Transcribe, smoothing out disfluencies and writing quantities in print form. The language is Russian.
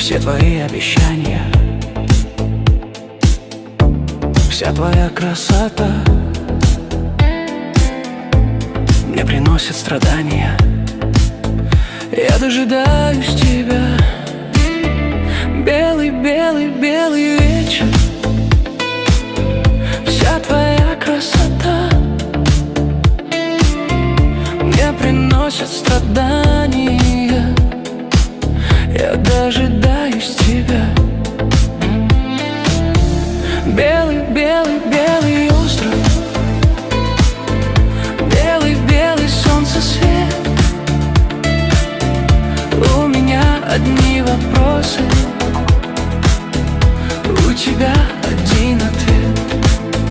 все твои обещания, вся твоя красота мне приносит страдания. Я дожидаюсь тебя, белый, белый, белый вечер. Вся твоя красота мне приносит страдания. Я дожидаюсь тебя, белый, белый, белый остров, белый, белый солнцесвет. У меня одни вопросы.